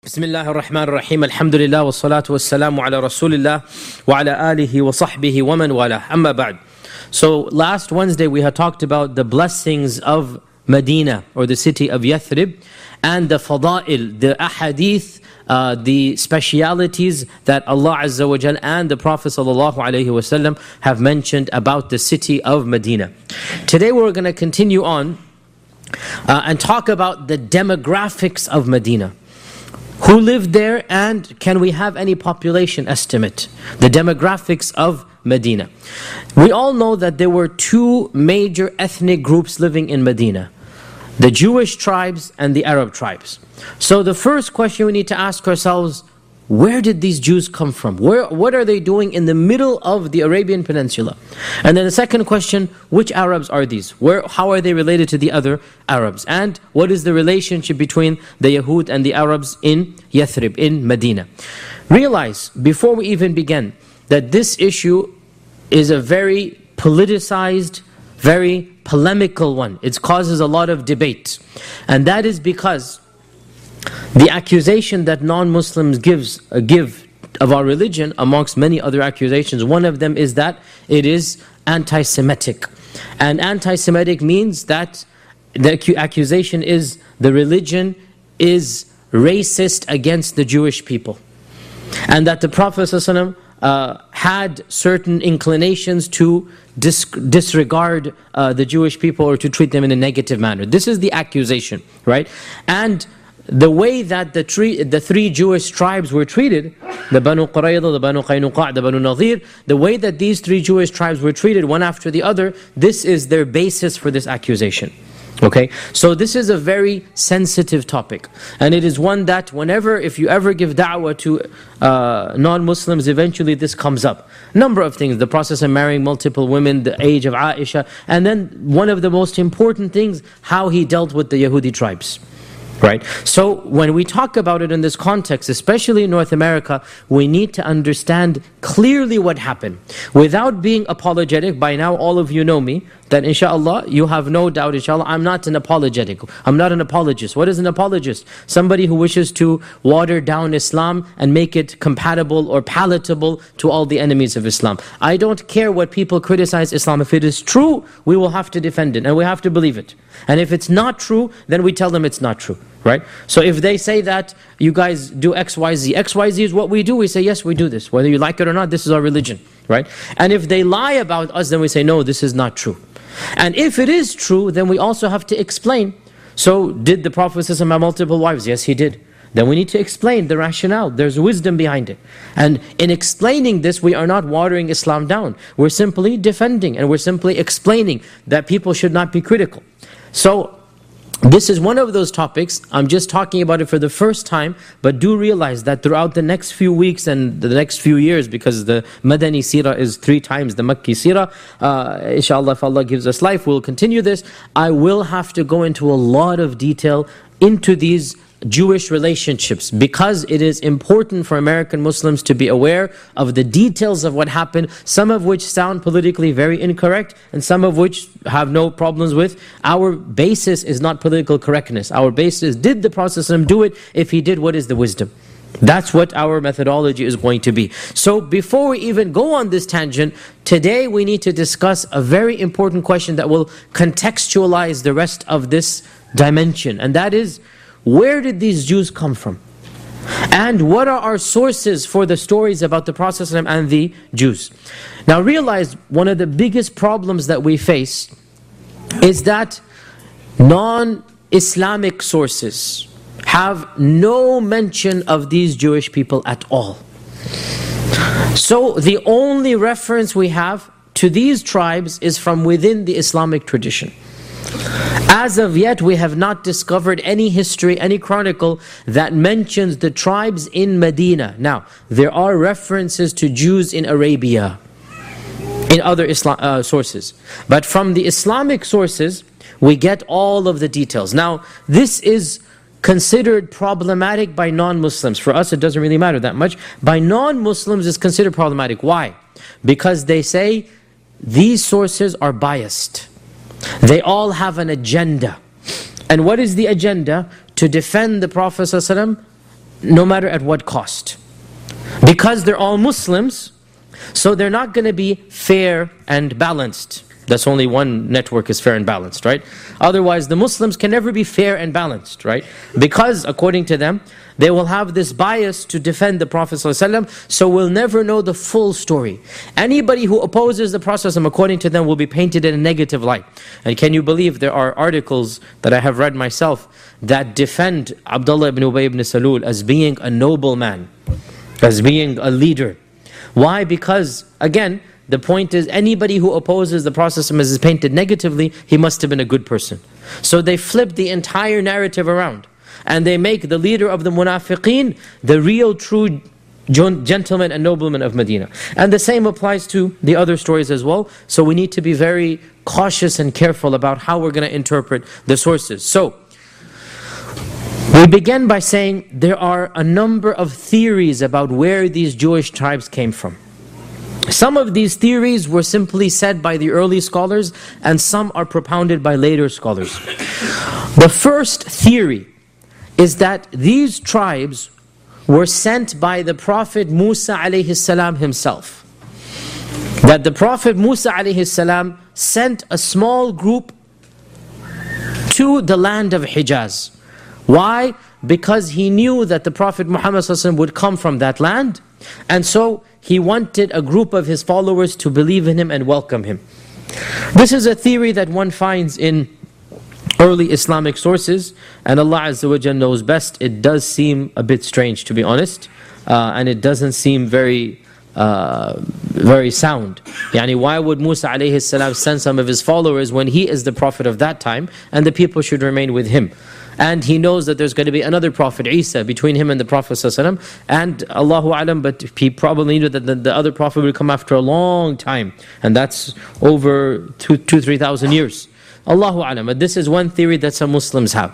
بسم الله الرحمن الرحيم الحمد لله والصلاة والسلام على رسول الله وعلى آله وصحبه ومن والاه أما بعد. So last Wednesday we had talked about the blessings of Medina or the city of Yathrib and the fada'il, the ahadith, the specialities that Allah Azza wa Jal and the Prophet Sallallahu Alaihi Wasallam have mentioned about the city of Medina. Today we're going to continue on and talk about the demographics of Medina. Who lived there and can we have any population estimate? The demographics of Medina. We all know that there were two major ethnic groups living in Medina. The Jewish tribes and the Arab tribes. So the first question we need to ask ourselves, where did these Jews come from? What are they doing in the middle of the Arabian Peninsula? And then the second question, which Arabs are these? How are they related to the other Arabs? And what is the relationship between the Yahud and the Arabs in Yathrib, in Medina? Realize, before we even begin, that this issue is a very politicized, very polemical one. It causes a lot of debate. And that is because the accusation that non-Muslims give of our religion, amongst many other accusations, one of them is that it is anti-Semitic. And anti-Semitic means that the accusation is the religion is racist against the Jewish people. And that the Prophet ﷺ had certain inclinations to disregard the Jewish people or to treat them in a negative manner. This is the accusation, right? And the way that the three Jewish tribes were treated, the Banu Qurayza, the Banu Qaynuqa', the Banu Nadir, the way that these three Jewish tribes were treated one after the other, this is their basis for this accusation. Okay, so this is a very sensitive topic, and it is one that if you ever give da'wah to non-Muslims, eventually this comes up. Number of things, the process of marrying multiple women, the age of Aisha, and then one of the most important things, how he dealt with the Yahudi tribes. Right? So when we talk about it in this context, especially in North America, we need to understand clearly what happened. Without being apologetic, by now all of you know me, that inshaAllah, you have no doubt, inshaAllah, I'm not an apologetic. I'm not an apologist. What is an apologist? Somebody who wishes to water down Islam and make it compatible or palatable to all the enemies of Islam. I don't care what people criticize Islam. If it is true, we will have to defend it and we have to believe it. And if it's not true, then we tell them it's not true. Right? So if they say that you guys do X, Y, Z, X, Y, Z is what we do, we say yes, we do this. Whether you like it or not, this is our religion. Right? And if they lie about us, then we say no, this is not true. And if it is true, then we also have to explain. So did the Prophet have multiple wives? Yes, he did. Then we need to explain the rationale. There's wisdom behind it. And in explaining this, we are not watering Islam down. We're simply defending and we're simply explaining that people should not be critical. So this is one of those topics. I'm just talking about it for the first time, but do realize that throughout the next few weeks and the next few years, because the Madani Seerah is 3 times the Makki Seerah, inshallah, if Allah gives us life, we'll continue this. I will have to go into a lot of detail into these Jewish relationships, because it is important for American Muslims to be aware of the details of what happened, some of which sound politically very incorrect, and some of which have no problems with. Our basis is not political correctness. Our basis is, did the Prophet do it? If he did, what is the wisdom? That's what our methodology is going to be. So before we even go on this tangent, today we need to discuss a very important question that will contextualize the rest of this dimension, and that is, where did these Jews come from? And what are our sources for the stories about the Prophet ﷺ and the Jews? Now realize, one of the biggest problems that we face is that non-Islamic sources have no mention of these Jewish people at all. So the only reference we have to these tribes is from within the Islamic tradition. As of yet, we have not discovered any history, any chronicle that mentions the tribes in Medina. Now, there are references to Jews in Arabia, in other sources. But from the Islamic sources, we get all of the details. Now, this is considered problematic by non-Muslims. For us, it doesn't really matter that much. By non-Muslims, it's considered problematic. Why? Because they say these sources are biased. They all have an agenda. And what is the agenda? To defend the Prophet ﷺ no matter at what cost. Because they're all Muslims, so they're not going to be fair and balanced. That's only one network is fair and balanced, right? Otherwise, the Muslims can never be fair and balanced, right? Because, according to them, they will have this bias to defend the Prophet ﷺ, so we'll never know the full story. Anybody who opposes the Prophet ﷺ, according to them, will be painted in a negative light. And can you believe there are articles that I have read myself that defend Abdullah ibn Ubay ibn Salul as being a noble man, as being a leader. Why? Because, again, the point is, anybody who opposes the Prophet ﷺ is painted negatively, he must have been a good person. So they flip the entire narrative around. And they make the leader of the munafiqeen the real true gentleman and nobleman of Medina. And the same applies to the other stories as well. So we need to be very cautious and careful about how we're going to interpret the sources. So, we begin by saying there are a number of theories about where these Jewish tribes came from. Some of these theories were simply said by the early scholars, and some are propounded by later scholars. The first theory is that these tribes were sent by the Prophet Musa alayhi salam himself. That the Prophet Musa alayhi salam sent a small group to the land of Hijaz. Why? Because he knew that the Prophet Muhammad ﷺ would come from that land, and so he wanted a group of his followers to believe in him and welcome him. This is a theory that one finds in early Islamic sources, and Allah Azza wa Jalla knows best. It does seem a bit strange, to be honest, and it doesn't seem very sound. Yani, why would Musa alayhi salam send some of his followers when he is the prophet of that time, and the people should remain with him? And he knows that there's going to be another prophet, Isa, between him and the Prophet ﷺ. And Allahu Alam, but he probably knew that the other prophet would come after a long time. And that's over 2,000-3,000 years. Allahu Alam. But this is one theory that some Muslims have.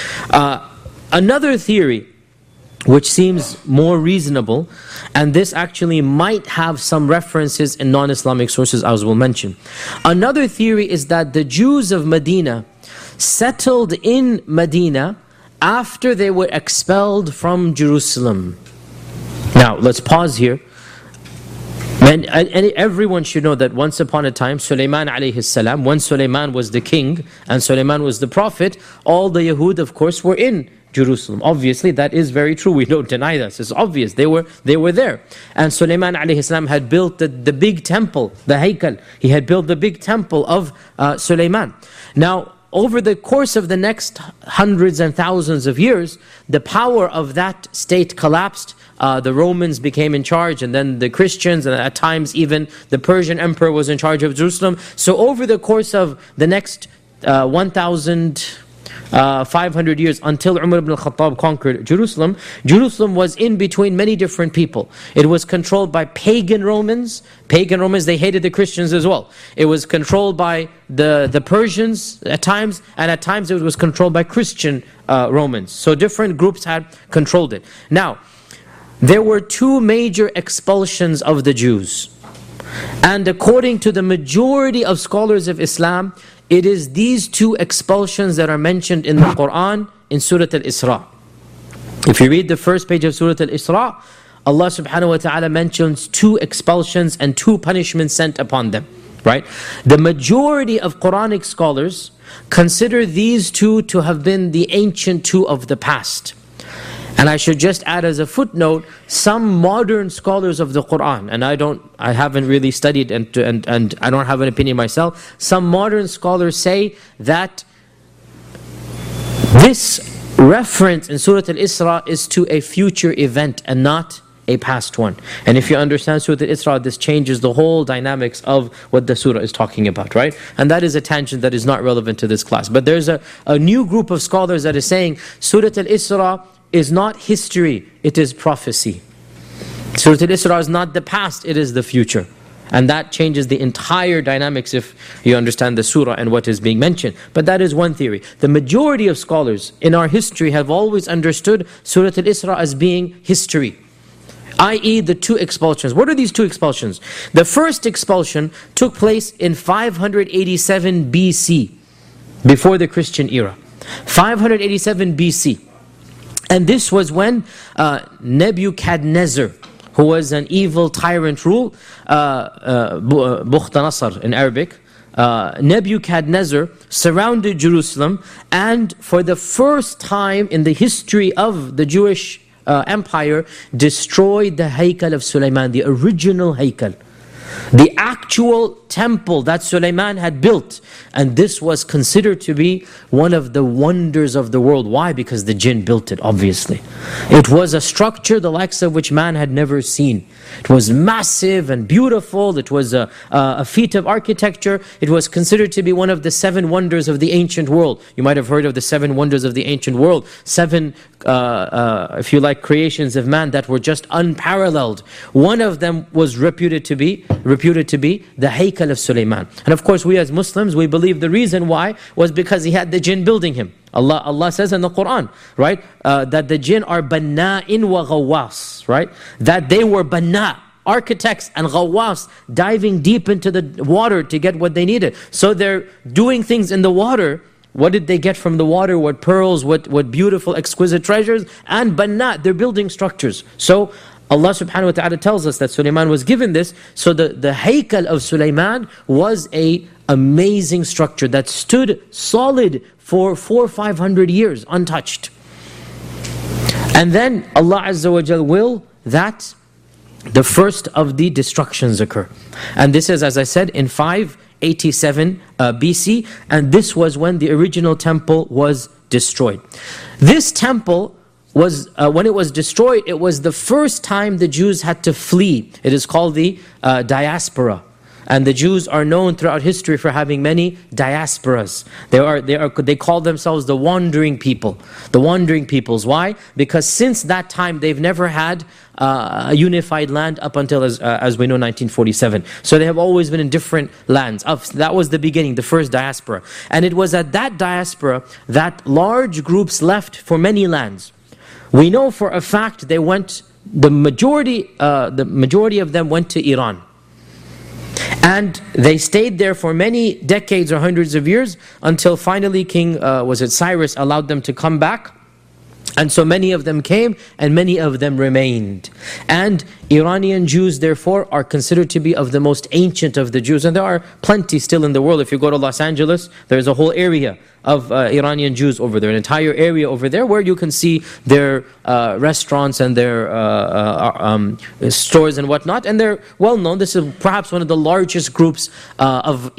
Another theory, which seems more reasonable, and this actually might have some references in non-Islamic sources, as we'll mention. Another theory is that the Jews of Medina settled in Medina after they were expelled from Jerusalem. Now, let's pause here. And everyone should know that once upon a time, Sulaiman alayhi salam, when Sulaiman was the king and Sulaiman was the prophet, all the Yahud, of course, were in Jerusalem. Obviously, that is very true. We don't deny this. It's obvious. They were there. And Sulaiman alayhi salam had built the big temple, the Haykal. He had built the big temple of Sulaiman. Now, over the course of the next hundreds and thousands of years, the power of that state collapsed. The Romans became in charge, and then the Christians, and at times even the Persian emperor was in charge of Jerusalem. So over the course of the next 1,500 years, until Umar ibn al-Khattab conquered Jerusalem, Jerusalem was in between many different people. It was controlled by pagan Romans. Pagan Romans, they hated the Christians as well. It was controlled by the Persians at times, and at times it was controlled by Christian Romans. So different groups had controlled it. Now, there were two major expulsions of the Jews. And according to the majority of scholars of Islam, it is these two expulsions that are mentioned in the Quran in Surah Al-Isra. If you read the first page of Surah Al-Isra, Allah subhanahu wa ta'ala mentions two expulsions and two punishments sent upon them. Right? The majority of Quranic scholars consider these two to have been the ancient two of the past. And I should just add as a footnote, some modern scholars of the Quran, and I haven't really studied and I don't have an opinion myself, some modern scholars say that this reference in Surah Al-Isra is to a future event and not a past one. And if you understand Surah Al-Isra, this changes the whole dynamics of what the surah is talking about, right? And that is a tangent that is not relevant to this class. But there's a new group of scholars that is saying Surah Al-Isra is not history, it is prophecy. Surah Al-Isra is not the past, it is the future. And that changes the entire dynamics if you understand the surah and what is being mentioned. But that is one theory. The majority of scholars in our history have always understood Surah Al-Isra as being history, i.e. the two expulsions. What are these two expulsions? The first expulsion took place in 587 BC, before the Christian era. 587 BC. And this was when Nebuchadnezzar, who was an evil tyrant rule, Bukhtanasar in Arabic, Nebuchadnezzar surrounded Jerusalem, and for the first time in the history of the Jewish empire, destroyed the Haykal of Sulaiman, the original Haykal, the actual temple that Sulaiman had built. And this was considered to be one of the wonders of the world. Why? Because the jinn built it, obviously. It was a structure the likes of which man had never seen. It was massive and beautiful. It was a feat of architecture. It was considered to be one of the 7 wonders of the ancient world. You might have heard of the 7 wonders of the ancient world. 7, if you like, creations of man that were just unparalleled. One of them was reputed to be the Haykal of Sulaiman. And of course, we as Muslims, we believe the reason why was because he had the jinn building him. Allah says in the Quran, right, that the jinn are banna'in wa ghawwas, right? That they were banna', architects, and ghawwas, diving deep into the water to get what they needed. So they're doing things in the water. What did they get from the water? What pearls, what beautiful, exquisite treasures? And banna', they're building structures. So Allah subhanahu wa ta'ala tells us that Sulaiman was given this. So the Haykal of Sulaiman was a amazing structure that stood solid for 400 or 500 years, untouched. And then Allah Azza wa Jal will that the first of the destructions occur. And this is, as I said, in 587 BC. And this was when the original temple was destroyed. This temple was, when it was destroyed, it was the first time the Jews had to flee. It is called the diaspora. And the Jews are known throughout history for having many diasporas. They call themselves the wandering people. The wandering peoples. Why? Because since that time, they've never had a unified land up until, as we know, 1947. So they have always been in different lands. That was the beginning, the first diaspora. And it was at that diaspora that large groups left for many lands. We know for a fact the majority of them went to Iran. And they stayed there for many decades or hundreds of years until finally King Cyrus allowed them to come back. And so many of them came and many of them remained. And Iranian Jews, therefore, are considered to be of the most ancient of the Jews. And there are plenty still in the world. If you go to Los Angeles, there's a whole area of Iranian Jews over there, an entire area over there where you can see their restaurants and their stores and whatnot. And they're well known. This is perhaps one of the largest groups of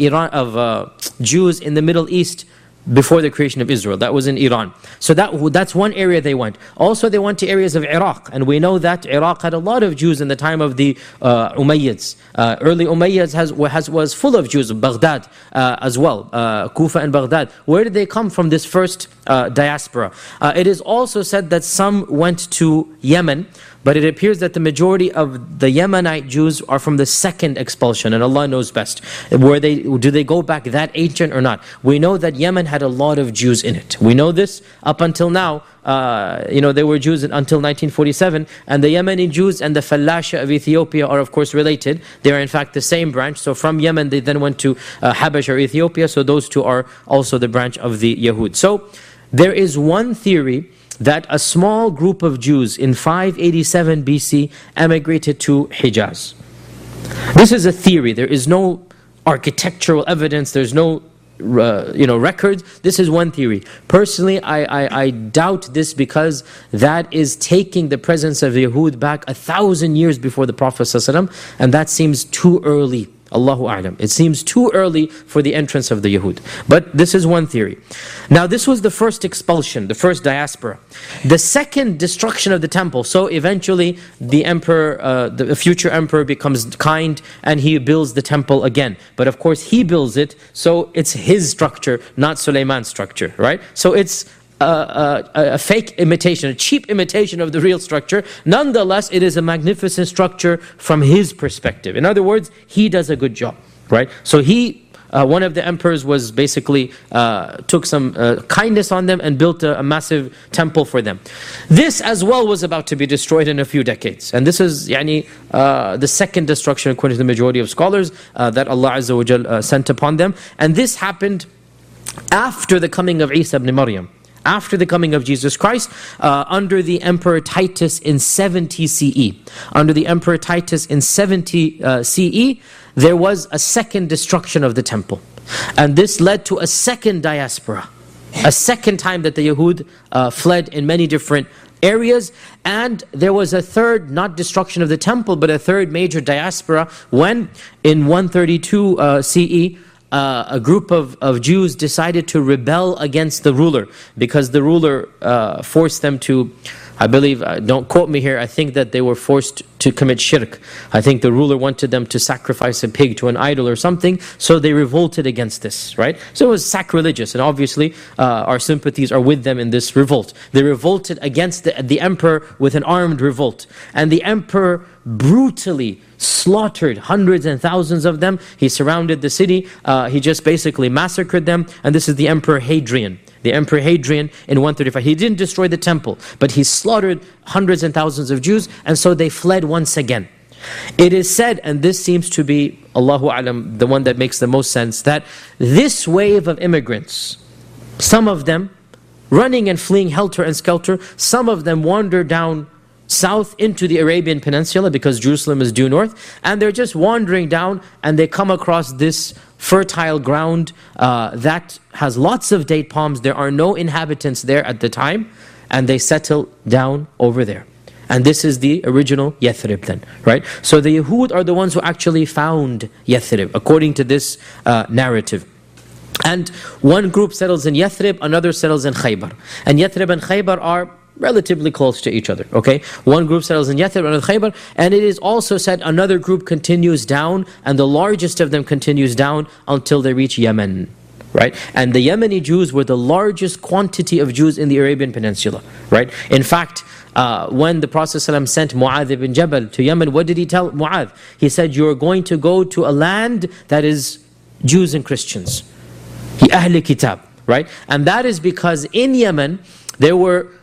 Jews in the Middle East before the creation of Israel. That was in Iran. So that's one area they went. Also they went to areas of Iraq. And we know that Iraq had a lot of Jews in the time of the Umayyads. Early Umayyads was full of Jews. Baghdad as well. Kufa and Baghdad. Where did they come from, this first diaspora? It is also said that some went to Yemen. But it appears that the majority of the Yemenite Jews are from the second expulsion, and Allah knows best. Do they go back that ancient or not? We know that Yemen had a lot of Jews in it. We know this up until now. There were Jews until 1947, and the Yemeni Jews and the Falasha of Ethiopia are of course related. They are in fact the same branch. So from Yemen they then went to Habash or Ethiopia. So those two are also the branch of the Yahud. So there is one theory that a small group of Jews in 587 BC emigrated to Hijaz. This is a theory. There is no architectural evidence. There's no records. This is one theory. Personally, I doubt this because that is taking the presence of Yahud back 1,000 years before the Prophet ﷺ, and that seems too early. Allahu A'lam. It seems too early for the entrance of the Yahud. But this is one theory. Now this was the first expulsion, the first diaspora. The second destruction of the temple. So eventually the emperor, the future emperor becomes kind and he builds the temple again. But of course he builds it, so it's his structure, not Sulaiman's structure, right? So it's a fake imitation, a cheap imitation of the real structure. Nonetheless, it is a magnificent structure from his perspective. In other words, he does a good job, right? So one of the emperors was basically took some kindness on them and built a massive temple for them. This as well was about to be destroyed in a few decades. And this is the second destruction according to the majority of scholars that Allah Azza wa Jal sent upon them. And this happened after the coming of Isa ibn Maryam. after the coming of Jesus Christ, under the Emperor Titus in 70 CE. Under the Emperor Titus in 70 CE, there was a second destruction of the temple. And this led to a second diaspora. A second time that the Yahud fled in many different areas. And there was a third, not destruction of the temple, but a third major diaspora when in 132 CE, a group of Jews decided to rebel against the ruler because the ruler forced them to, I believe, don't quote me here, I think that they were forced to commit shirk. I think the ruler wanted them to sacrifice a pig to an idol or something, so they revolted against this, right? So it was sacrilegious, and obviously our sympathies are with them in this revolt. They revolted against the emperor with an armed revolt, and the emperor brutally slaughtered hundreds and thousands of them. He surrounded the city, he just basically massacred them, and this is the Emperor Hadrian. The Emperor Hadrian in 135. He didn't destroy the temple, but he slaughtered hundreds and thousands of Jews, and so they fled once again. It is said, and this seems to be, Allahu Alam, the one that makes the most sense, that this wave of immigrants, some of them running and fleeing helter and skelter, some of them wander down south into the Arabian Peninsula because Jerusalem is due north, and they're just wandering down and they come across this fertile ground that has lots of date palms. There are no inhabitants there at the time, and they settle down over there. And this is the original Yathrib then, right? So the Yahud are the ones who actually found Yathrib, according to this narrative. And one group settles in Yathrib, another settles in Khaybar. And Yathrib and Khaybar are relatively close to each other, okay? One group settles in Yathrib, another Khaybar, and it is also said another group continues down, and the largest of them continues down until they reach Yemen, right? And the Yemeni Jews were the largest quantity of Jews in the Arabian Peninsula, right? In fact, when the Prophet ﷺ sent Mu'adh ibn Jabal to Yemen, what did he tell Mu'adh? He said, you're going to go to a land that is Jews and Christians. Ahl Kitab, right? And that is because in Yemen, there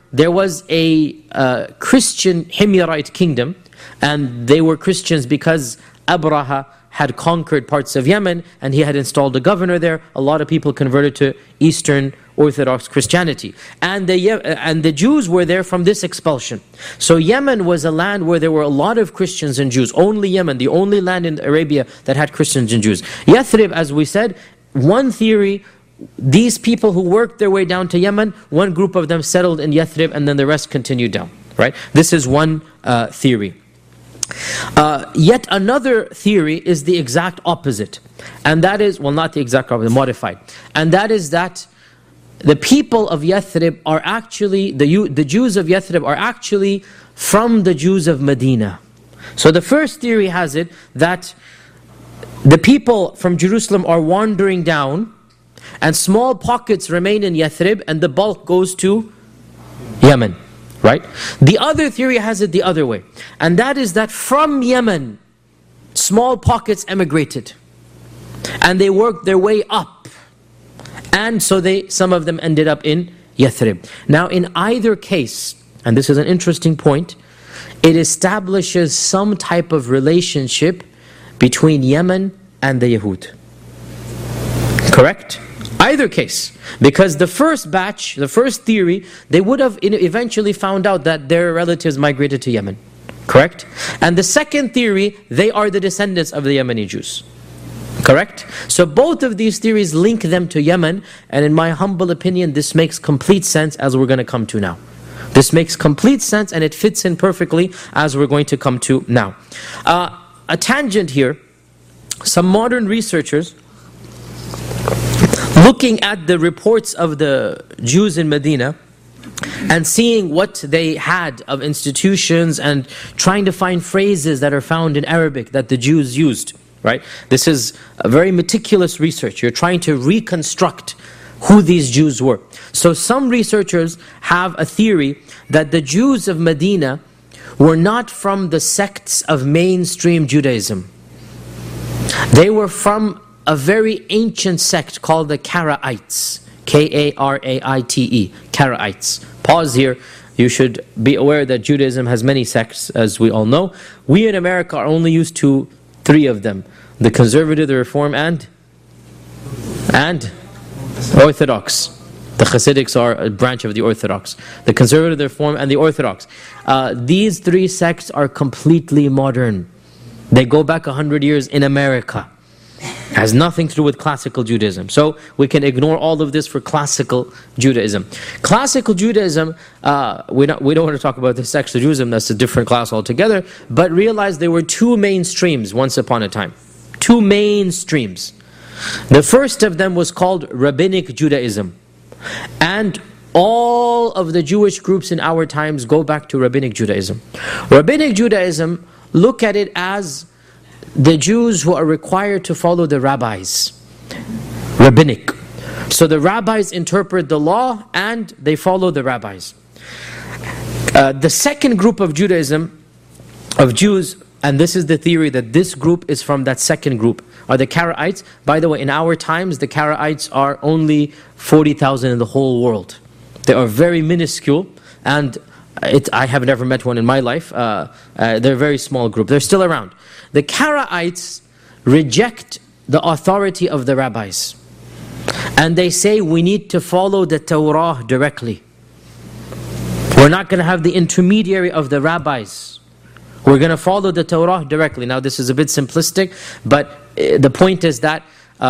was a Christian Himyarite kingdom, and they were Christians because Abraha had conquered parts of Yemen and he had installed a governor there. A lot of people converted to Eastern Orthodox Christianity. And the Jews were there from this expulsion. So Yemen was a land where there were a lot of Christians and Jews. Only Yemen, the only land in Arabia that had Christians and Jews. Yathrib, as we said, one theory, these people who worked their way down to Yemen, one group of them settled in Yathrib and then the rest continued down, right? This is one theory. Yet another theory is the exact opposite. And that is, well, not the exact opposite, modified. And that is that the people of Yathrib are actually, the Jews of Yathrib are actually from the Jews of Medina. So the first theory has it that the people from Jerusalem are wandering down, and small pockets remain in Yathrib, and the bulk goes to Yemen, right? The other theory has it the other way, and that is that from Yemen, small pockets emigrated, and they worked their way up, and so some of them ended up in Yathrib. Now in either case, and this is an interesting point, it establishes some type of relationship between Yemen and the Yahud. Correct? Either case. Because the first batch, the first theory, they would have eventually found out that their relatives migrated to Yemen. Correct? And the second theory, they are the descendants of the Yemeni Jews. Correct? So both of these theories link them to Yemen, and in my humble opinion, this makes complete sense as we're going to come to now. This makes complete sense and it fits in perfectly as we're going to come to now. A tangent here, some modern researchers, looking at the reports of the Jews in Medina and seeing what they had of institutions and trying to find phrases that are found in Arabic that the Jews used, right? This is a very meticulous research. You're trying to reconstruct who these Jews were. So some researchers have a theory that the Jews of Medina were not from the sects of mainstream Judaism. They were from a very ancient sect called the Karaites. K-A-R-A-I-T-E. Karaites. Pause here. You should be aware that Judaism has many sects, as we all know. We in America are only used to 3 of them. The Conservative, the Reform, and Orthodox. The Hasidics are a branch of the Orthodox. The Conservative Reform and the Orthodox. These three sects are completely modern. They go back 100 years in America. Has nothing to do with classical Judaism. So we can ignore all of this for classical Judaism. Classical Judaism, we don't want to talk about the sects of Judaism, that's a different class altogether, but realize there were two main streams once upon a time. Two main streams. The first of them was called Rabbinic Judaism. And all of the Jewish groups in our times go back to Rabbinic Judaism. Rabbinic Judaism, look at it as the Jews who are required to follow the rabbis. Rabbinic. So the rabbis interpret the law and they follow the rabbis. The second group of Judaism, of Jews, and this is the theory that this group is from that second group, are the Karaites. By the way, in our times, the Karaites are only 40,000 in the whole world. They are very minuscule, and I have never met one in my life. They're a very small group. They're still around. The Karaites reject the authority of the rabbis. And they say we need to follow the Torah directly. We're not going to have the intermediary of the rabbis. We're going to follow the Torah directly. Now this is a bit simplistic, but the point is that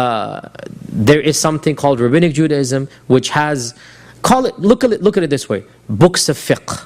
there is something called Rabbinic Judaism, which has, look at it this way, books of fiqh.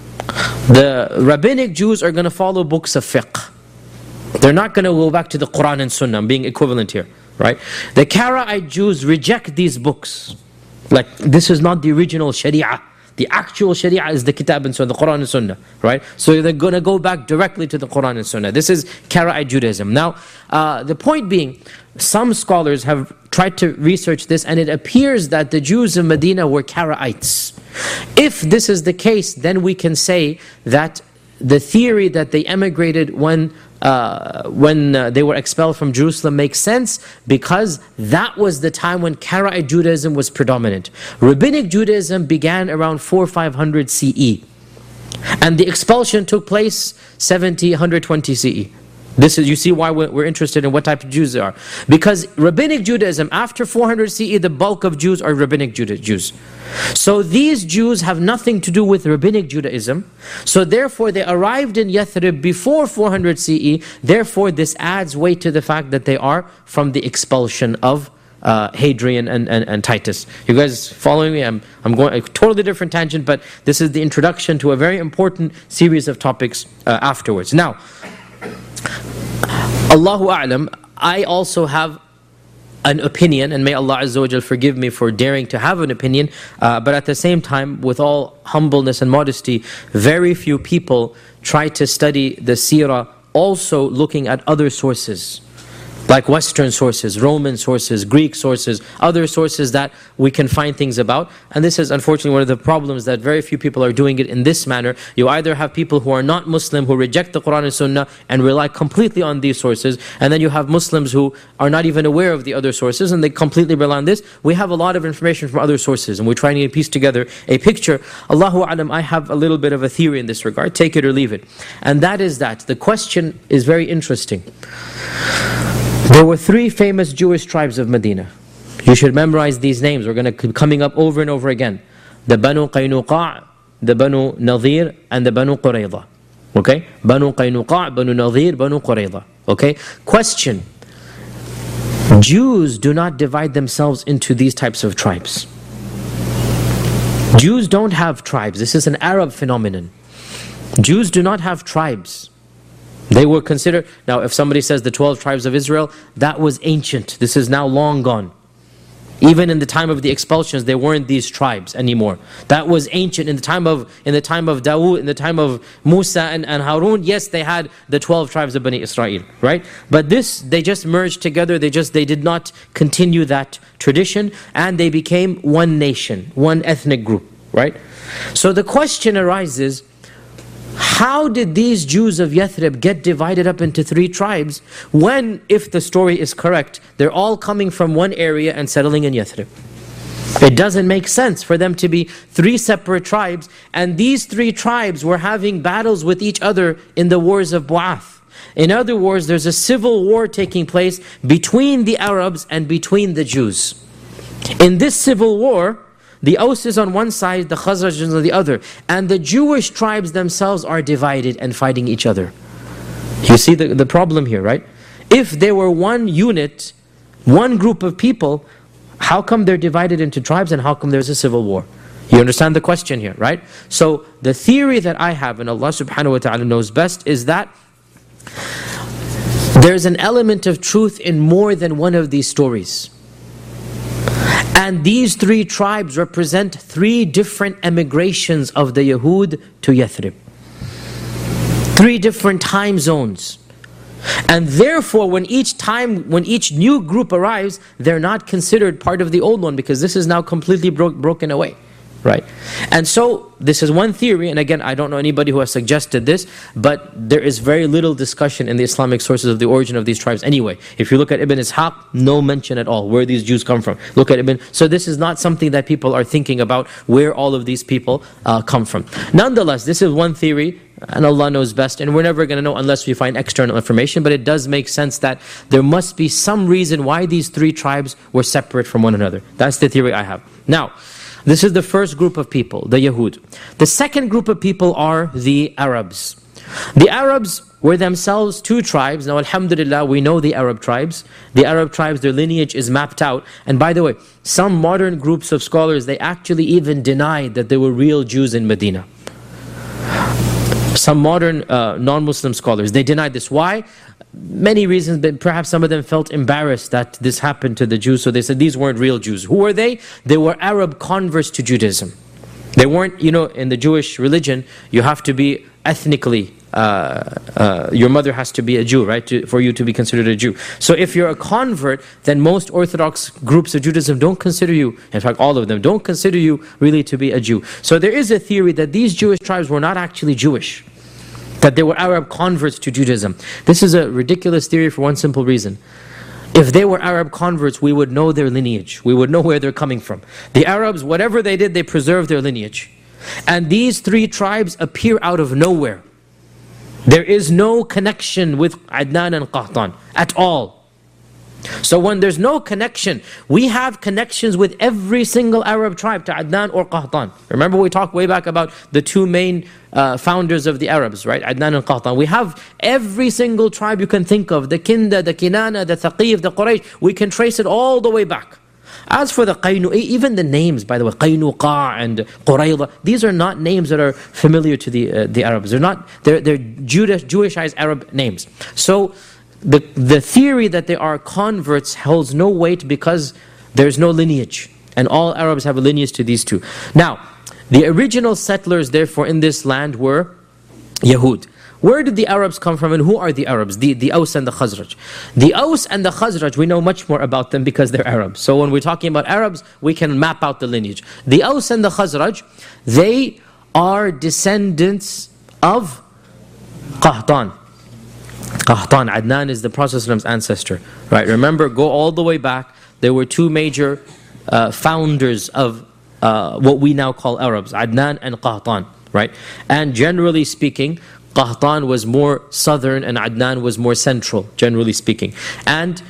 The Rabbinic Jews are going to follow books of fiqh. They're not going to go back to the Quran and Sunnah. I'm being equivalent here, right? The Karaite Jews reject these books. Like, this is not the original Sharia. The actual Sharia is the Kitab and Sunnah, the Quran and Sunnah, right? So they're going to go back directly to the Quran and Sunnah. This is Karaite Judaism. Now, the point being, some scholars have tried to research this, and it appears that the Jews of Medina were Karaites. If this is the case, then we can say that the theory that they emigrated when they were expelled from Jerusalem makes sense, because that was the time when Karaite Judaism was predominant. Rabbinic Judaism began around 400-500 CE. And the expulsion took place 120 CE. This is, you see why we're interested in what type of Jews they are. Because Rabbinic Judaism, after 400 CE, the bulk of Jews are Rabbinic Jews. So these Jews have nothing to do with Rabbinic Judaism. So therefore they arrived in Yathrib before 400 CE. Therefore this adds weight to the fact that they are from the expulsion of Hadrian and Titus. You guys following me? I'm going a totally different tangent, but this is the introduction to a very important series of topics afterwards. Now, Allahu A'lam, I also have an opinion, and may Allah Azza wa Jal forgive me for daring to have an opinion, but at the same time, with all humbleness and modesty, very few people try to study the seerah also looking at other sources, like Western sources, Roman sources, Greek sources, other sources that we can find things about. And this is unfortunately one of the problems, that very few people are doing it in this manner. You either have people who are not Muslim, who reject the Quran and Sunnah and rely completely on these sources, and then you have Muslims who are not even aware of the other sources and they completely rely on this. We have a lot of information from other sources and we're trying to piece together a picture. Allahu A'lam, I have a little bit of a theory in this regard, take it or leave it. And that is that the question is very interesting. There were three famous Jewish tribes of Medina. You should memorize these names. We're going to keep coming up over and over again. The Banu Qaynuqa', the Banu Nadir, and the Banu Qurayza. Okay? Banu Qaynuqa', Banu Nadir, Banu Qurayza. Okay? Question. Jews do not divide themselves into these types of tribes. Jews don't have tribes. This is an Arab phenomenon. Jews do not have tribes. They were considered, now if somebody says the 12 tribes of Israel, that was ancient. This is now long gone. Even in the time of the expulsions, there weren't these tribes anymore. That was ancient. In the time of Dawood, in the time of Musa and Harun, yes, they had the 12 tribes of Bani Israel, right? But this, they just merged together. They did not continue that tradition, and they became one nation, one ethnic group, right? So the question arises, how did these Jews of Yathrib get divided up into three tribes when, if the story is correct, they're all coming from one area and settling in Yathrib? It doesn't make sense for them to be three separate tribes, and these three tribes were having battles with each other in the wars of Bu'ath. In other words, there's a civil war taking place between the Arabs and between the Jews. In this civil war, the Aus is on one side, the Khazraj is on the other. And the Jewish tribes themselves are divided and fighting each other. You see the problem here, right? If they were one unit, one group of people, how come they're divided into tribes and how come there's a civil war? You understand the question here, right? So the theory that I have, and Allah subhanahu wa ta'ala knows best, is that there's an element of truth in more than one of these stories. And these three tribes represent three different emigrations of the Yahud to Yathrib. Three different time zones. And therefore, when each new group arrives, they're not considered part of the old one because this is now completely broken away. Right? And so, this is one theory, and again, I don't know anybody who has suggested this, but there is very little discussion in the Islamic sources of the origin of these tribes anyway. If you look at Ibn Ishaq, no mention at all where these Jews come from. Look at Ibn... So this is not something that people are thinking about, where all of these people come from. Nonetheless, this is one theory, and Allah knows best, and we're never going to know unless we find external information, but it does make sense that there must be some reason why these three tribes were separate from one another. That's the theory I have. Now, this is the first group of people, the Yahud. The second group of people are the Arabs. The Arabs were themselves two tribes. Now, alhamdulillah, we know the Arab tribes. The Arab tribes, their lineage is mapped out. And by the way, some modern groups of scholars, they actually even denied that there were real Jews in Medina. Some modern non-Muslim scholars, they denied this. Why? Many reasons, but perhaps some of them felt embarrassed that this happened to the Jews, so they said these weren't real Jews. Who were they? They were Arab converts to Judaism. They weren't, in the Jewish religion, you have to be ethnically, your mother has to be a Jew, right, for you to be considered a Jew. So if you're a convert, then most Orthodox groups of Judaism don't consider you, in fact all of them, don't consider you really to be a Jew. So there is a theory that these Jewish tribes were not actually Jewish, that they were Arab converts to Judaism. This is a ridiculous theory for one simple reason. If they were Arab converts, we would know their lineage. We would know where they're coming from. The Arabs, whatever they did, they preserved their lineage. And these three tribes appear out of nowhere. There is no connection with Adnan and Qahtan at all. So when there's no connection, we have connections with every single Arab tribe to Adnan or Qahtan. Remember we talked way back about the two main founders of the Arabs, right? Adnan and Qahtan. We have every single tribe you can think of, the Kinda, the Kinana, the Thaqif, the Quraysh. We can trace it all the way back. As for the Qaynu, even the names, by the way, Qaynuqa and Qurayza, these are not names that are familiar to the Arabs. They're Jewishized Arab names. So the theory that they are converts holds no weight because there's no lineage. And all Arabs have a lineage to these two. Now, the original settlers, therefore, in this land were Yahud. Where did the Arabs come from and who are the Arabs? The Aus and the Khazraj. The Aus and the Khazraj, we know much more about them because they're Arabs. So when we're talking about Arabs, we can map out the lineage. The Aus and the Khazraj, they are descendants of Qahtan. Qahtan, Adnan is the Prophet's ancestor. Right? Remember, go all the way back. There were two major founders of what we now call Arabs, Adnan and Qahtan. Right? And generally speaking, Qahtan was more southern and Adnan was more central, generally speaking. And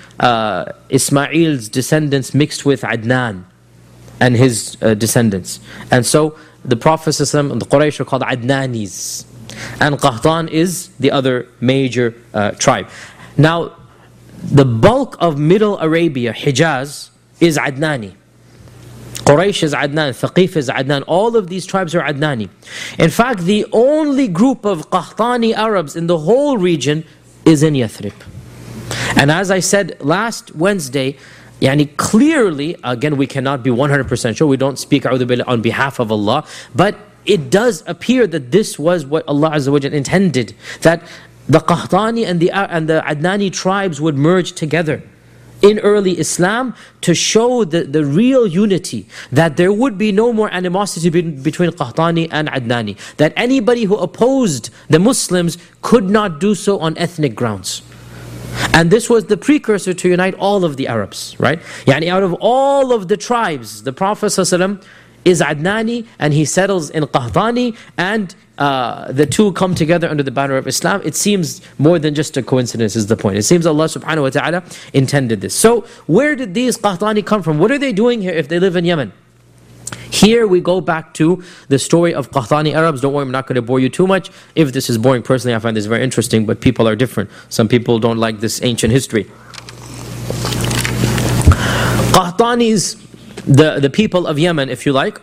Ismail's descendants mixed with Adnan and his descendants. And so the Prophet and the Quraysh are called Adnanis. And Qahtan is the other major tribe. Now, the bulk of Middle Arabia, Hijaz, is Adnani. Quraysh is Adnan, Thaqif is Adnan. All of these tribes are Adnani. In fact, the only group of Qahtani Arabs in the whole region is in Yathrib. And as I said last Wednesday, clearly, again we cannot be 100% sure, we don't speak on behalf of Allah, but it does appear that this was what Allah Azza wa Jalla intended, that the Qahtani and the Adnani tribes would merge together in early Islam to show the real unity, that there would be no more animosity between Qahtani and Adnani, that anybody who opposed the Muslims could not do so on ethnic grounds. And this was the precursor to unite all of the Arabs, right? Out of all of the tribes, the Prophet ﷺ is Adnani and he settles in Qahtani, and the two come together under the banner of Islam. It seems more than just a coincidence is the point. It seems Allah subhanahu wa ta'ala intended this. So where did these Qahtani come from? What are they doing here if they live in Yemen? Here we go back to the story of Qahtani Arabs. Don't worry, I'm not going to bore you too much. If this is boring, personally, I find this very interesting, but people are different. Some people don't like this ancient history. Qahtanis, the people of Yemen, if you like,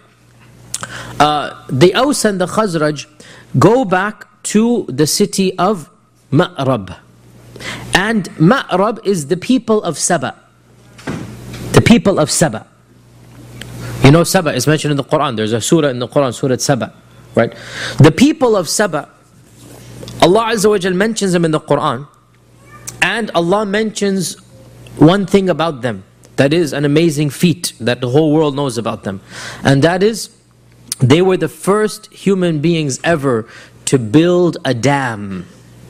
the Aus and the Khazraj go back to the city of Ma'rab. And Ma'rab is the people of Saba. The people of Saba. You know Saba is mentioned in the Quran. There's a surah in the Quran, Surah Saba. Right? The people of Saba, Allah Azza wa Jal mentions them in the Quran. And Allah mentions one thing about them. That is an amazing feat that the whole world knows about them. And that is, they were the first human beings ever to build a dam.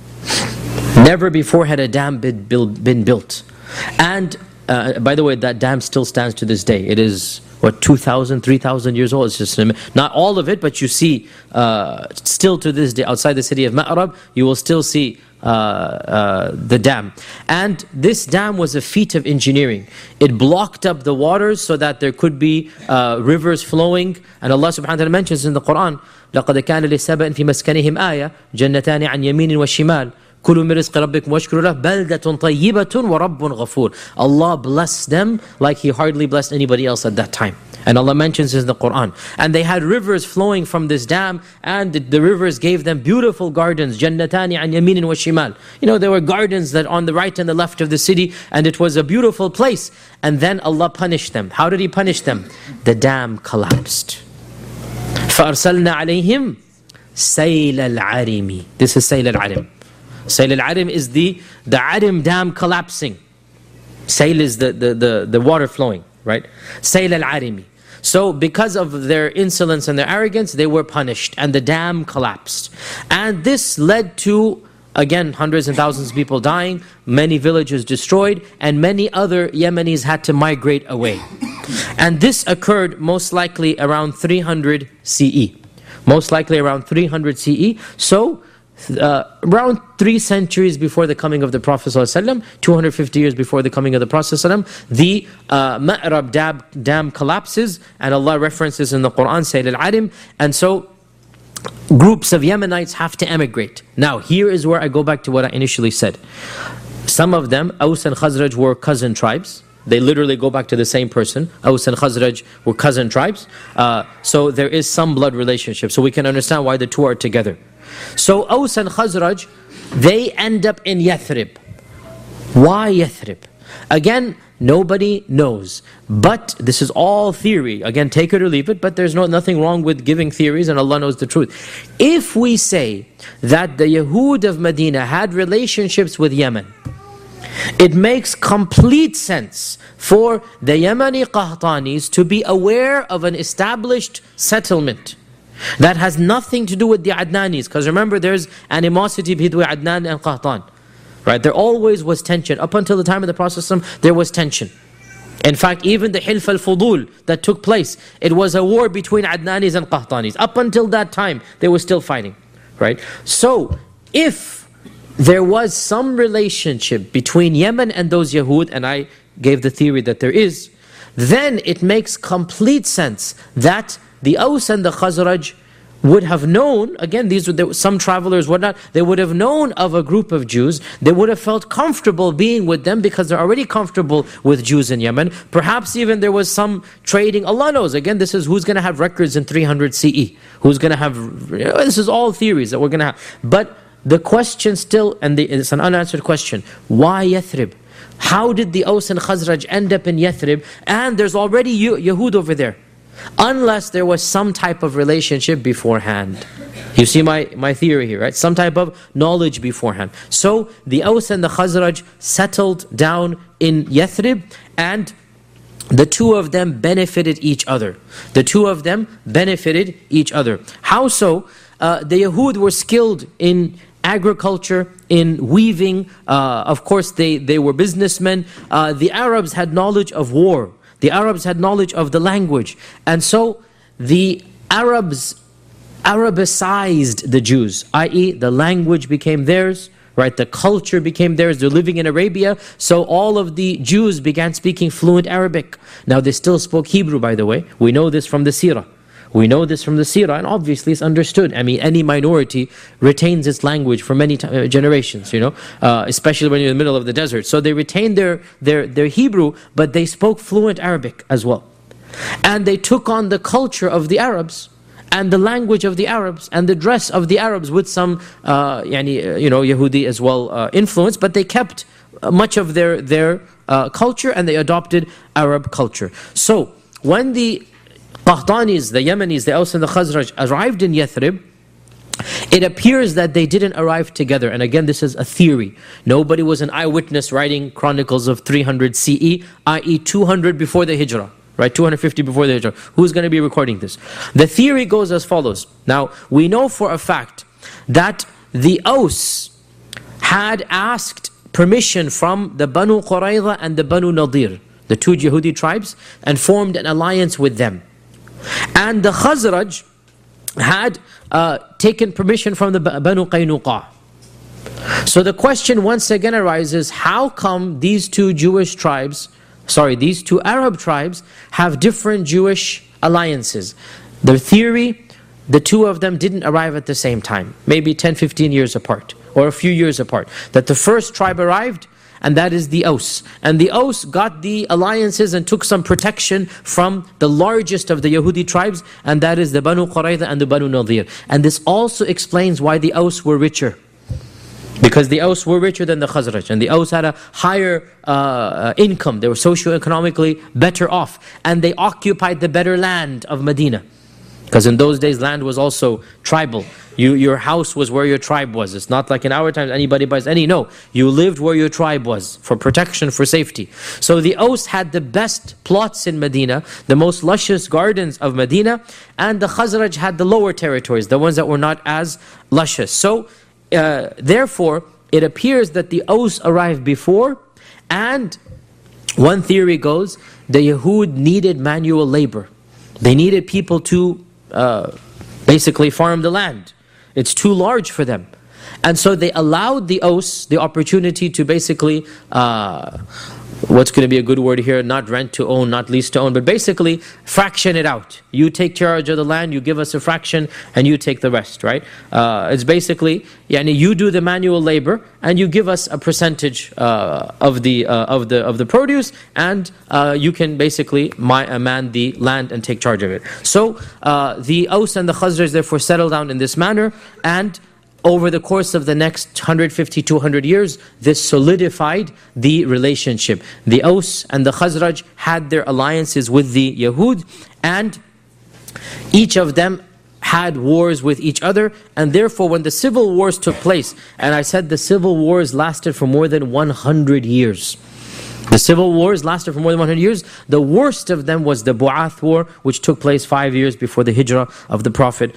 Never before had a dam been built. And by the way, that dam still stands to this day. It is, 2,000, 3,000 years old. It's just not all of it, but you see still to this day, outside the city of Ma'rab, you will still see the dam. And this dam was a feat of engineering. It blocked up the waters so that there could be rivers flowing. And Allah subhanahu wa ta'ala mentions in the Quran, لَقَدْ كَانَ لِسَبَأٍ فِي مَسْكَنِهِمْ آيَةٌ جَنَّتَانِ عَنْ يَمِينٍ وَشِمَالٍ كُلُوا مِنْ رِزْقِ رَبِّكُمْ وَاشْكُرُوا لَهُ بَلْدَةٌ طَيِّبَةٌ وَرَبٌّ غَفُورٌ. Allah blessed them like He hardly blessed anybody else at that time. And Allah mentions this in the Quran. And they had rivers flowing from this dam, and the rivers gave them beautiful gardens. جَنَّتَانِ عَنْ يَمِينٍ وَشِمَالٍ. You know, there were gardens that on the right and the left of the city, and it was a beautiful place. And then Allah punished them. How did He punish them? The dam collapsed. فَأَرْسَلْنَا عَلَيْهِمْ سَيْلَ الْعَرِمِ. This is Sayl al-Arim. Sayl al-Arim is the Arim dam collapsing. Sayl is the water flowing, right? Sayl al-Arimi. So because of their insolence and their arrogance, they were punished and the dam collapsed. And this led to, again, hundreds and thousands of people dying, many villages destroyed, and many other Yemenis had to migrate away. And this occurred most likely around 300 CE. Most likely around 300 CE. So around 3 centuries before the coming of the Prophet ﷺ, 250 years before the coming of the Prophet ﷺ, the Ma'rab dam collapses, and Allah references in the Quran, Sayl al-Arim, and so groups of Yemenites have to emigrate. Now here is where I go back to what I initially said. Some of them, Aus and Khazraj, were cousin tribes. They literally go back to the same person. Aus and Khazraj were cousin tribes. So there is some blood relationship. So we can understand why the two are together. So Aus and Khazraj, they end up in Yathrib. Why Yathrib? Again, nobody knows. But this is all theory. Again, take it or leave it, but there's nothing wrong with giving theories, and Allah knows the truth. If we say that the Yahud of Medina had relationships with Yemen, it makes complete sense for the Yemeni Qahtanis to be aware of an established settlement that has nothing to do with the Adnanis. Because remember, there's animosity between Adnan and Qahtan. Right? There always was tension. Up until the time of the Prophet, there was tension. In fact, even the Hilf al-Fudul that took place, it was a war between Adnanis and Qahtanis. Up until that time, they were still fighting. Right? So, if there was some relationship between Yemen and those Yahud, and I gave the theory that there is, then it makes complete sense that the Aus and the Khazraj would have known, again, these were some travelers, whatnot, they would have known of a group of Jews. They would have felt comfortable being with them because they're already comfortable with Jews in Yemen. Perhaps even there was some trading. Allah knows, again, this is who's going to have records in 300 CE. Who's going to have, this is all theories that we're going to have. But the question still, and it's an unanswered question, why Yathrib? How did the Aus and Khazraj end up in Yathrib? And there's already Yahud over there. Unless there was some type of relationship beforehand. You see my theory here, right? Some type of knowledge beforehand. So the Aus and the Khazraj settled down in Yathrib, and the two of them benefited each other. The two of them benefited each other. How so? The Yahud were skilled in agriculture, in weaving. Of course, they were businessmen. The Arabs had knowledge of war. The Arabs had knowledge of the language. And so the Arabs Arabicized the Jews, i.e. the language became theirs, right? The culture became theirs. They're living in Arabia, so all of the Jews began speaking fluent Arabic. Now they still spoke Hebrew, by the way. We know this from the Seerah. We know this from the seerah, and obviously it's understood. I mean, any minority retains its language for many generations, especially when you're in the middle of the desert. So they retained their Hebrew, but they spoke fluent Arabic as well. And they took on the culture of the Arabs, and the language of the Arabs, and the dress of the Arabs, with some Yahudi as well influence, but they kept much of their culture, and they adopted Arab culture. So when the Qahtanis, the Yemenis, the Aus and the Khazraj arrived in Yathrib, it appears that they didn't arrive together. And again, this is a theory. Nobody was an eyewitness writing chronicles of 300 CE, i.e. 200 before the Hijrah. Right, 250 before the Hijrah. Who's going to be recording this? The theory goes as follows. Now, we know for a fact that the Aus had asked permission from the Banu Qurayza and the Banu Nadir, the two Yahudi tribes, and formed an alliance with them. And the Khazraj had taken permission from the Banu Qaynuqa. So the question once again arises, how come these two Arab tribes have different Jewish alliances? The theory, the two of them didn't arrive at the same time, maybe 10, 15 years apart, or a few years apart. That the first tribe arrived, and that is the Aus. And the Aus got the alliances and took some protection from the largest of the Yahudi tribes, and that is the Banu Qurayza and the Banu Nadir. And this also explains why the Aus were richer. Because the Aus were richer than the Khazraj, and the Aus had a higher income. They were socio-economically better off, and they occupied the better land of Medina. Because in those days, land was also tribal. Your house was where your tribe was. It's not like in our times, anybody buys any. No, you lived where your tribe was, for protection, for safety. So the Aus had the best plots in Medina, the most luscious gardens of Medina, and the Khazraj had the lower territories, the ones that were not as luscious. So therefore, it appears that the Aus arrived before, and one theory goes, the Yahud needed manual labor. They needed people to basically farm the land. It's too large for them. And so they allowed the Aus the opportunity to basically, what's going to be a good word here, not rent to own, not lease to own, but basically fraction it out. You take charge of the land, you give us a fraction, and you take the rest, right? It's basically, you do the manual labor, and you give us a percentage of the produce, and you can basically man the land and take charge of it. So the Aus and the Khazraj therefore settle down in this manner, and over the course of the next 150, 200 years, this solidified the relationship. The Aus and the Khazraj had their alliances with the Yahud, and each of them had wars with each other, and therefore when the civil wars took place, and I said the civil wars lasted for more than 100 years. The civil wars lasted for more than 100 years. The worst of them was the Bu'ath war, which took place 5 years before the Hijrah of the Prophet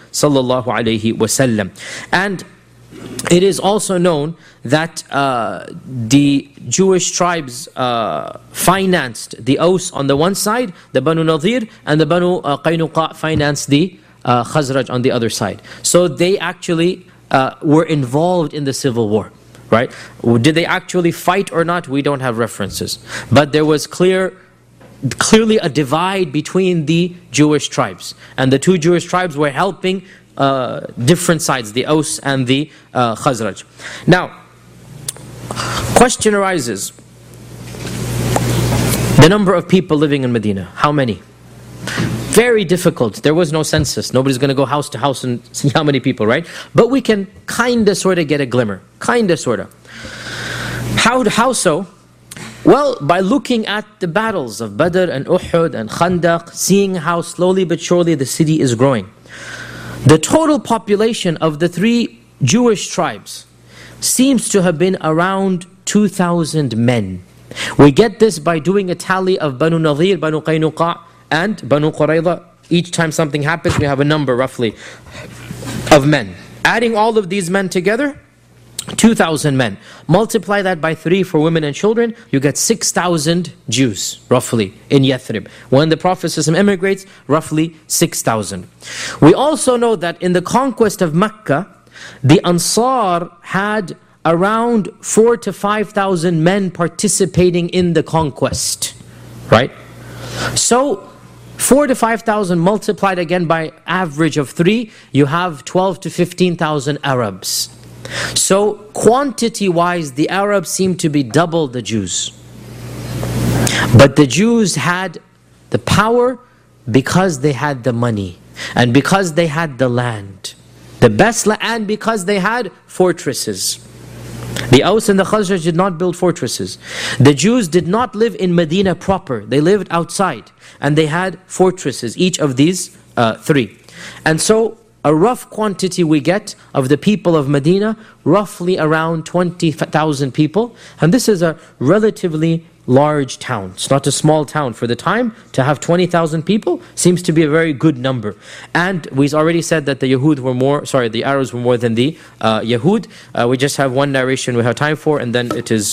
ﷺ. And it is also known that the Jewish tribes financed the Aus on the one side, the Banu Nadir, and the Banu Qaynuqa financed the Khazraj on the other side. So they actually were involved in the civil war. Right? Did they actually fight or not? We don't have references. But there was clearly a divide between the Jewish tribes. And the two Jewish tribes were helping different sides, the Aus and the Khazraj. Now, question arises. The number of people living in Medina, how many? Very difficult. There was no census. Nobody's going to go house to house and see how many people, right? But we can kind of sort of get a glimmer. Kind of sort of. How so? Well, by looking at the battles of Badr and Uhud and Khandaq, seeing how slowly but surely the city is growing. The total population of the three Jewish tribes seems to have been around 2,000 men. We get this by doing a tally of Banu Nadir, Banu Qaynuqa, and Banu Qurayza. Each time something happens, we have a number roughly of men. Adding all of these men together, 2,000 men. Multiply that by 3 for women and children, you get 6,000 Jews, roughly, in Yathrib. When the Prophet emigrates, roughly 6,000. We also know that in the conquest of Mecca, the Ansar had around 4,000 to 5,000 men participating in the conquest. Right? So, 4 to 5,000 multiplied again by average of 3, you have 12 to 15,000 Arabs. So quantity-wise, the Arabs seem to be double the Jews. But the Jews had the power because they had the money, and because they had the land. The best land, and because they had fortresses. The Aus and the Khazraj did not build fortresses. The Jews did not live in Medina proper. They lived outside. And they had fortresses, each of these 3. And so a rough quantity we get of the people of Medina, roughly around 20,000 people. And this is a relatively large town. It's not a small town. For the time, to have 20,000 people seems to be a very good number. And we've already said that the Arabs were more than the Yahud. We just have one narration we have time for, and then it is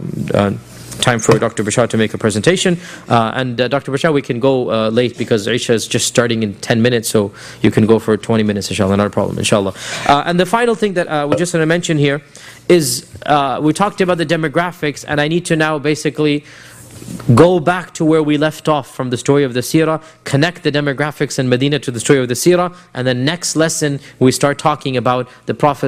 time for Dr. Bashar to make a presentation. And Dr. Bashar, we can go late because Isha is just starting in 10 minutes, so you can go for 20 minutes, inshallah, not a problem, inshallah. And the final thing that we just want to mention here is, we talked about the demographics, and I need to now basically go back to where we left off from the story of the seerah, connect the demographics in Medina to the story of the seerah, and then next lesson we start talking about the Prophet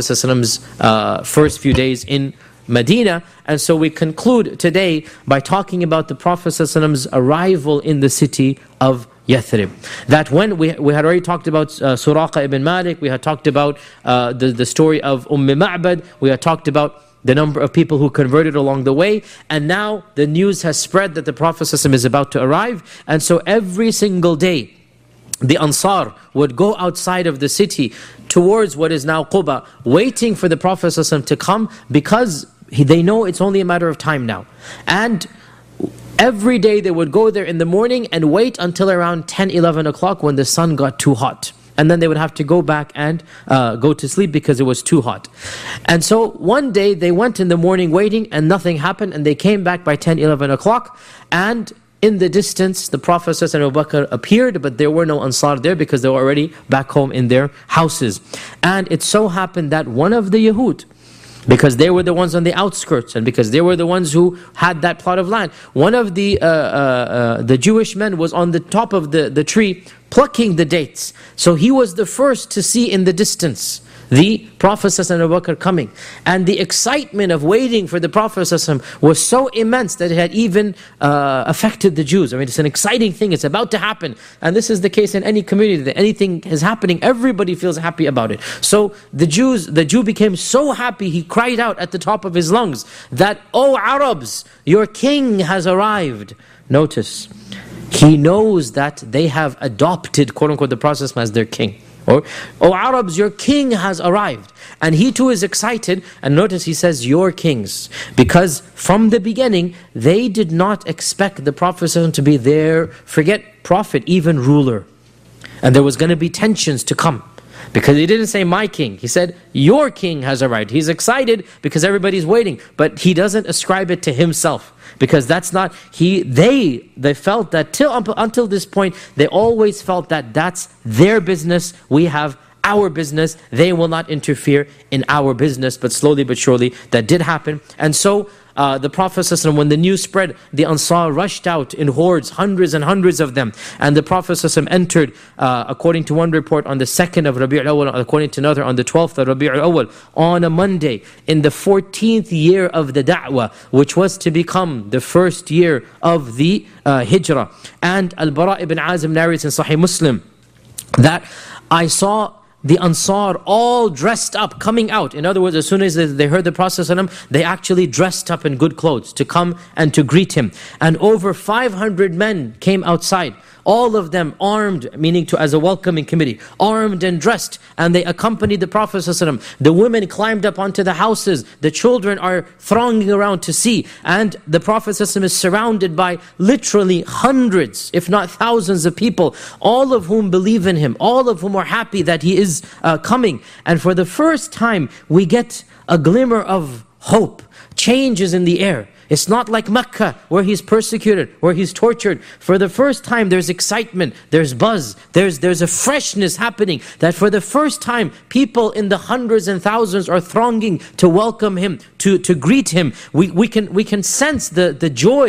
ﷺ's first few days in Medina. And so we conclude today by talking about the Prophet ﷺ's arrival in the city of Yathrib. That when we had already talked about Suraqa ibn Malik, we had talked about the story of Ma'bad, we had talked about the number of people who converted along the way, and now the news has spread that the Prophet ﷺ is about to arrive. And so every single day, the Ansar would go outside of the city towards what is now Quba, waiting for the Prophet ﷺ to come, because they know it's only a matter of time now. And every day they would go there in the morning and wait until around 10, 11 o'clock when the sun got too hot. And then they would have to go back and go to sleep because it was too hot. And so one day they went in the morning waiting and nothing happened, and they came back by 10, 11 o'clock, and in the distance the Prophet ﷺ and Abu Bakr appeared, but there were no Ansar there because they were already back home in their houses. And it so happened that one of the Yahud, because they were the ones on the outskirts, and because they were the ones who had that plot of land, one of the Jewish men was on the top of the tree plucking the dates. So he was the first to see in the distance the Prophet ﷺ and Abu Bakr coming. And the excitement of waiting for the Prophet ﷺ was so immense that it had even affected the Jews. I mean, it's an exciting thing, it's about to happen. And this is the case in any community, that anything is happening, everybody feels happy about it. So the Jew became so happy, he cried out at the top of his lungs that, "O Arabs, your king has arrived." Notice, he knows that they have adopted, quote-unquote, the Prophet as their king. Or, "O Arabs, your king has arrived." And he too is excited. And notice he says, "your kings." Because from the beginning, they did not expect the Prophet to be their, forget prophet, even ruler. And there was going to be tensions to come. Because he didn't say, "my king." He said, "your king has arrived." He's excited because everybody's waiting. But he doesn't ascribe it to himself. Because that's not, they felt that until this point, they always felt that that's their business, we have our business, they will not interfere in our business. But slowly but surely, that did happen. And so, the Prophet ﷺ, when the news spread, the Ansar rushed out in hordes, hundreds and hundreds of them. And the Prophet ﷺ entered, according to one report, on the 2nd of Rabi' al-Awwal, according to another, on the 12th of Rabi' al-Awwal, on a Monday, in the 14th year of the Da'wah, which was to become the first year of the Hijrah. And Al-Bara' ibn Azim narrates in Sahih Muslim that I saw the Ansar all dressed up, coming out. In other words, as soon as they heard the Prophet ﷺ, they actually dressed up in good clothes to come and to greet him. And over 500 men came outside. All of them armed, meaning as a welcoming committee, armed and dressed, and they accompanied the Prophet ﷺ. The women climbed up onto the houses, the children are thronging around to see, and the Prophet ﷺ is surrounded by literally hundreds, if not thousands of people, all of whom believe in him, all of whom are happy that he is coming. And for the first time, we get a glimmer of hope. Change is in the air. It's not like Mecca, where he's persecuted, where he's tortured. For the first time, there's excitement, there's buzz, there's a freshness happening. That for the first time, people in the hundreds and thousands are thronging to welcome him, to greet him. We can sense the joy,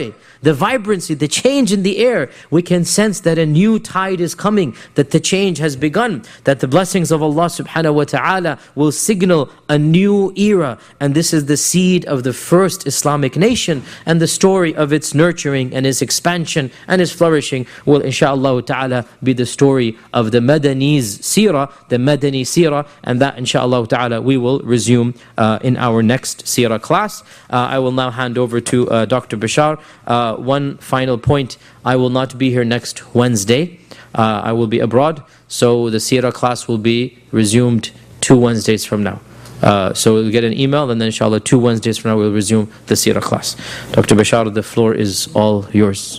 the vibrancy, the change in the air, we can sense that a new tide is coming, that the change has begun, that the blessings of Allah subhanahu wa ta'ala will signal a new era. And this is the seed of the first Islamic nation, and the story of its nurturing and its expansion and its flourishing will insha'Allah ta'ala be the story of the Madani's seerah, the Madani seerah, and that insha'Allah ta'ala we will resume in our next seerah class. I will now hand over to Dr. Bashar. One final point, I will not be here next Wednesday. I will be abroad, so the seerah class will be resumed 2 Wednesdays from now. So we'll get an email, and then inshallah 2 Wednesdays from now we'll resume the seerah class. Dr. Bashar, the floor is all yours.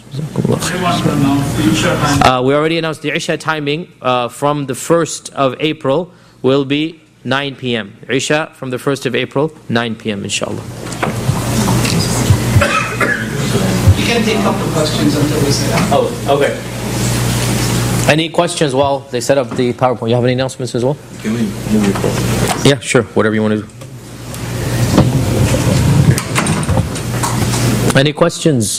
We already announced the Isha timing from the 1st of April will be 9 p.m. Isha from the 1st of April, 9 p.m. inshallah. You can take a couple of questions until we set up. Oh, okay. Any questions while they set up the PowerPoint? You have any announcements as well? Can we move it forward? Yeah, sure. Whatever you want to do. Any questions?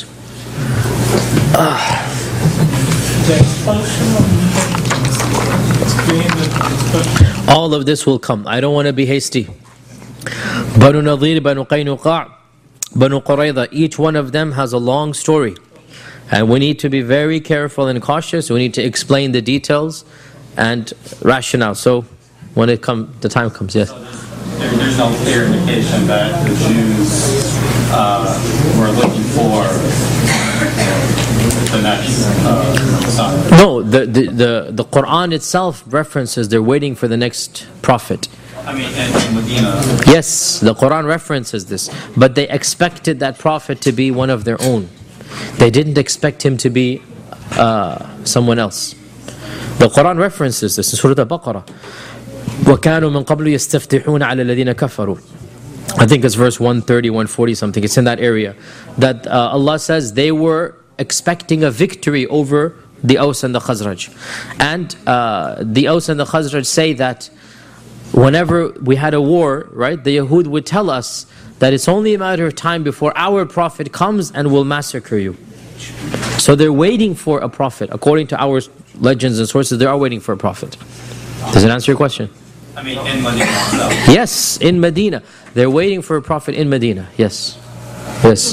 All of this will come. I don't want to be hasty. Banu Nadir, Banu Qaynuqa', Banu Qurayza, each one of them has a long story. And we need to be very careful and cautious. We need to explain the details and rationale. So when the time comes, yes. So there's no clear indication that the Jews were looking for the next Messiah. No, the Quran itself references they're waiting for the next prophet. I mean, in Medina. Yes, the Quran references this. But they expected that prophet to be one of their own. They didn't expect him to be someone else. The Quran references this in Surah Al-Baqarah. وَكَانُوا مِن قَبْلُ يَسْتَفْتِحُونَ عَلَى الَّذِينَ كَفَرُوا. I think it's verse 130, 140 something. It's in that area. That Allah says they were expecting a victory over the Aws and the Khazraj. And the Aws and the Khazraj say that whenever we had a war, right, the Yahud would tell us that it's only a matter of time before our prophet comes and will massacre you. So they're waiting for a prophet. According to our legends and sources, they are waiting for a prophet. Does it answer your question? I mean, in Medina itself. Yes, in Medina. They're waiting for a prophet in Medina. Yes. Yes.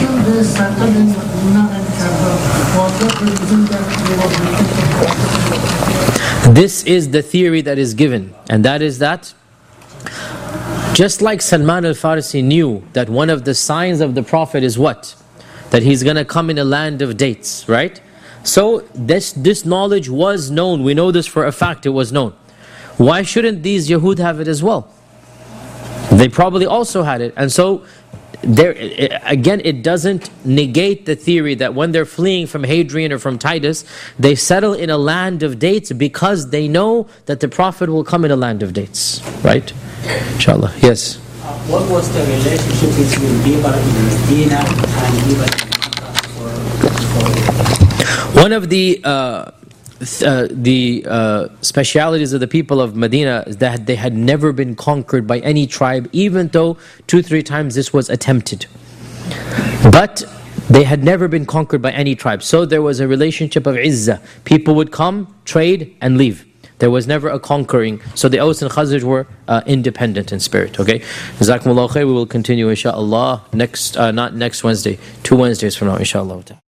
This is the theory that is given, and that is that just like Salman al-Farisi knew that one of the signs of the Prophet is what? That he's going to come in a land of dates, right? So this knowledge was known. We know this for a fact, it was known. Why shouldn't these Yahud have it as well? They probably also had it. And so, again, it doesn't negate the theory that when they're fleeing from Hadrian or from Titus, they settle in a land of dates because they know that the Prophet will come in a land of dates. Right? Inshallah. Yes? What was the relationship between Bibar in Medina and Bibar in Makkah? One of the specialities of the people of Medina is that they had never been conquered by any tribe, even though 2-3 times this was attempted. But they had never been conquered by any tribe. So there was a relationship of izzah. People would come, trade, and leave. There was never a conquering. So the Aws and Khazraj were independent in spirit. Okay? Jazakumullahu khair. We will continue inshaAllah not next Wednesday, 2 Wednesdays from now inshaAllah.